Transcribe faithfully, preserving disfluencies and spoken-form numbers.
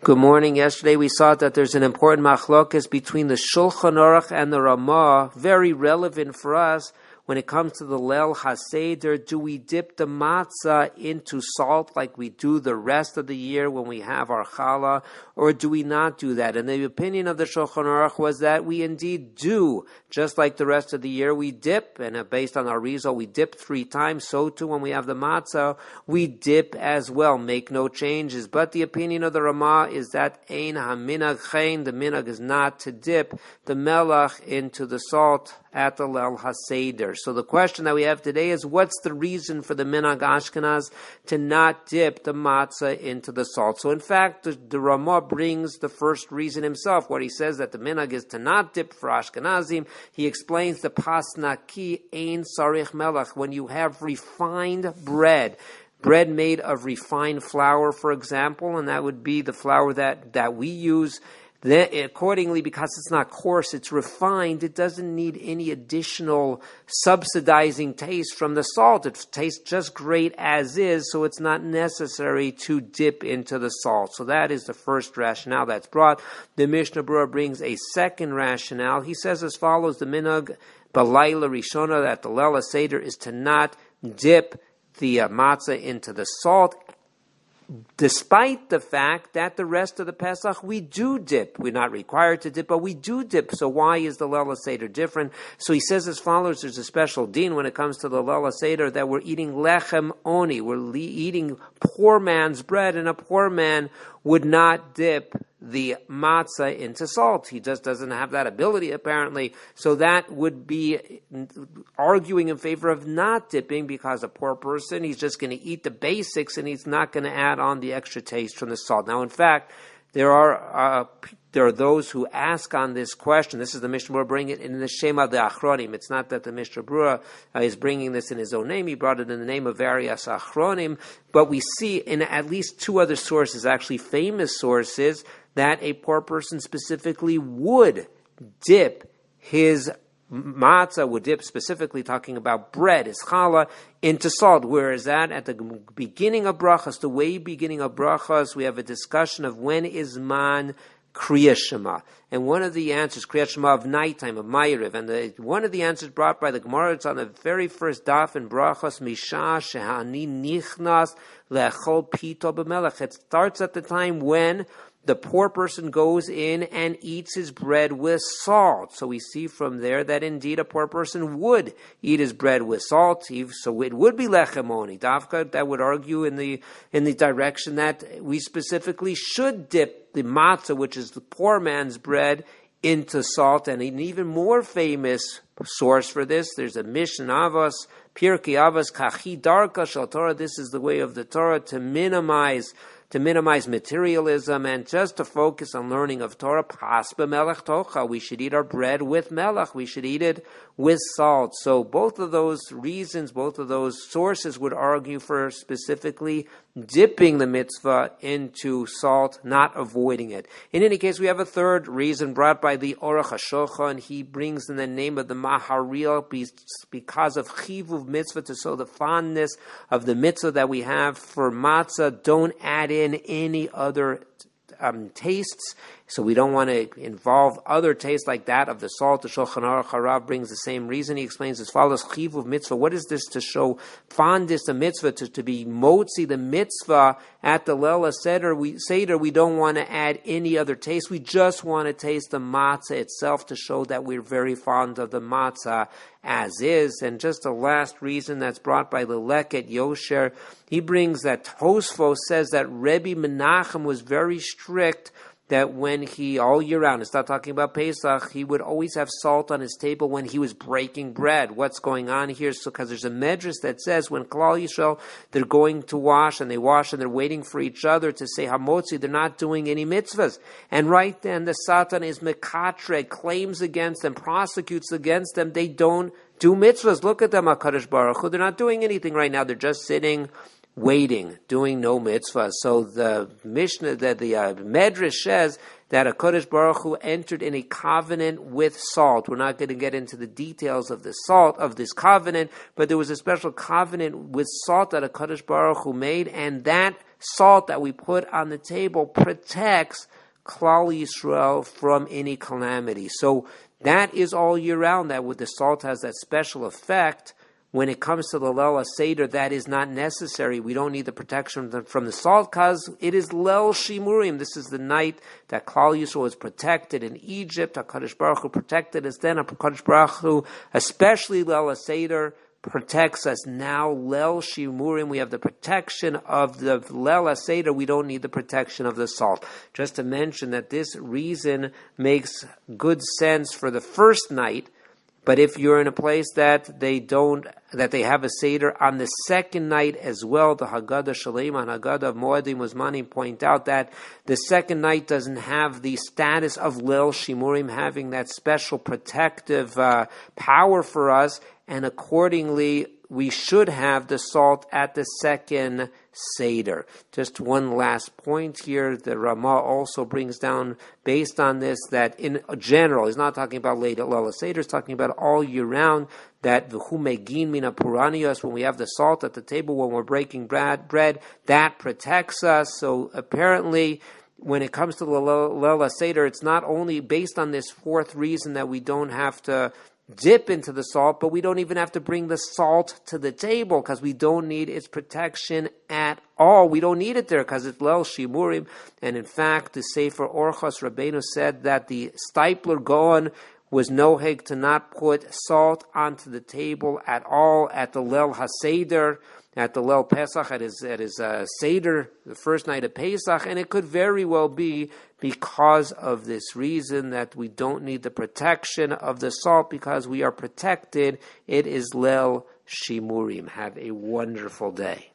Good morning. Yesterday we saw that there's an important machlokes between the Shulchan Aruch and the Ramah, very relevant for us when it comes to the Leil HaSeder. Do we dip the matzah into salt like we do the rest of the year when we have our challah, or do we not do that? And the opinion of the Shulchan Aruch was that we indeed do. Just like the rest of the year we dip, and based on our result we dip three times, so too when we have the matzah, we dip as well, make no changes. But the opinion of the Ramah is that ein haminag chen, the minag is not to dip the melach into the salt at the Leil HaSeder. So the question that we have today is, what's the reason for the minag Ashkenaz to not dip the matzah into the salt? So in fact, the, the Ramah brings the first reason himself, where he says that the minag is to not dip for Ashkenazim. He explains the pasnaki ein sarich melach, when you have refined bread, bread made of refined flour, for example, and that would be the flour that, that we use. Then, accordingly, because it's not coarse, it's refined, it doesn't need any additional subsidizing taste from the salt. It tastes just great as is, so it's not necessary to dip into the salt. So that is the first rationale that's brought. The Mishnah Berurah brings a second rationale. He says as follows: the minhag b'layla rishona, that the Leil HaSeder is to not dip the uh, matzah into the salt, despite the fact that the rest of the Pesach we do dip. We're not required to dip, but we do dip. So why is the Leil HaSeder different? So he says as follows: there's a special din when it comes to the Leil HaSeder, that we're eating lechem oni, we're le- eating poor man's bread, and a poor man would not dip the matzah into salt. He just doesn't have that ability, apparently. So that would be arguing in favor of not dipping, because a poor person, he's just going to eat the basics and he's not going to add on the extra taste from the salt. Now, in fact, there are uh, there are those who ask on this question. This is the Mishnah Berurah bringing it in the Shema de Achronim. It's not that the Mishnah Berurah uh, is bringing this in his own name. He brought it in the name of various Achronim. But we see in at least two other sources, actually famous sources, that a poor person specifically would dip his matzah, would dip, specifically talking about bread, his challah, into salt. Whereas that at the beginning of brachas, the way beginning of brachas, we have a discussion of when is man Kriya Shema. And one of the answers, Kriya Shema of nighttime, of Ma'ariv, and the, one of the answers brought by the Gemara, it's on the very first daf in brachas, Misha Shehani Nichnas Lechol Pito B'melech. It starts at the time when the poor person goes in and eats his bread with salt. So we see from there that indeed a poor person would eat his bread with salt. So it would be lechem oni. Dafka, that would argue in the in the direction that we specifically should dip the matzah, which is the poor man's bread, into salt. And an even more famous source for this, there's a Mishnah Avos, Pirkei Avos, Kachi Darka Shel Torah. This is the way of the Torah to minimize to minimize materialism and just to focus on learning of Torah. Pas b'melech tocha, we should eat our bread with melech, we should eat it with salt. So both of those reasons, both of those sources would argue for specifically dipping the mitzvah into salt, not avoiding it. In any case, we have a third reason brought by the Aruch HaShulchan. He brings in the name of the Maharil because of chivuv mitzvah, to show the fondness of the mitzvah that we have for matzah. Don't add in any other um, tastes. So we don't want to involve other tastes like that of the salt. The Shulchan Aruch Harav brings the same reason. He explains as follows: Chivuv mitzvah. What is this to show fondness the mitzvah, to, to be motzi the mitzvah at the Leil HaSeder? We Seder, we don't want to add any other taste. We just want to taste the matzah itself to show that we're very fond of the matzah as is. And just the last reason that's brought by the Leket Yosher, he brings that Tosfos says that Rebbe Menachem was very strict, that when he, all year round, it's not talking about Pesach, he would always have salt on his table when he was breaking bread. What's going on here? So, because there's a medrash that says when Klal Yisrael, they're going to wash, and they wash, and they're waiting for each other to say Hamotzi, they're not doing any mitzvahs. And right then, the Satan is Mekatre, claims against them, prosecutes against them. They don't do mitzvahs. Look at them, HaKadosh Baruch Hu. They're not doing anything right now. They're just sitting, waiting, doing no mitzvah. So the Mishnah, that the uh, Medrash says that HaKadosh Baruch Hu entered in a covenant with salt. We're not going to get into the details of the salt of this covenant, but there was a special covenant with salt that HaKadosh Baruch Hu made, and that salt that we put on the table protects Klal Yisrael from any calamity. So that is all year round, that with the salt has that special effect. When it comes to the Leil HaSeder, that is not necessary. We don't need the protection from the salt because it is Leil Shimurim. This is the night that Klal Yisrael was protected in Egypt. HaKadosh Baruch Hu protected us then. HaKadosh Baruch Hu, especially Leil HaSeder, protects us now. Leil Shimurim, we have the protection of the Leil HaSeder. We don't need the protection of the salt. Just to mention that this reason makes good sense for the first night. But if you're in a place that they don't, that they have a Seder on the second night as well, the Haggadah Shalem and Haggadah of Moedim Uzmanim point out that the second night doesn't have the status of Leil Shimurim, having that special protective uh, power for us, and accordingly, we should have the salt at the second Seder. Just one last point here. The Ramah also brings down, based on this, that in general, he's not talking about Leil HaSeder, he's talking about all year round, that v'hu megin mina puranios, when we have the salt at the table, when we're breaking bread, bread that protects us. So apparently, when it comes to the Leil HaSeder, it's not only based on this fourth reason that we don't have to dip into the salt, but we don't even have to bring the salt to the table because we don't need its protection at all. We don't need it there because it's Leil Shimurim. And in fact, the Sefer Orchos Rabbeinu said that the Steipler Gaon was noheg to not put salt onto the table at all at the Leil HaSeder, at the Leil Pesach, at his, at his uh, Seder, the first night of Pesach, and it could very well be because of this reason that we don't need the protection of the salt because we are protected. It is Leil Shimurim. Have a wonderful day.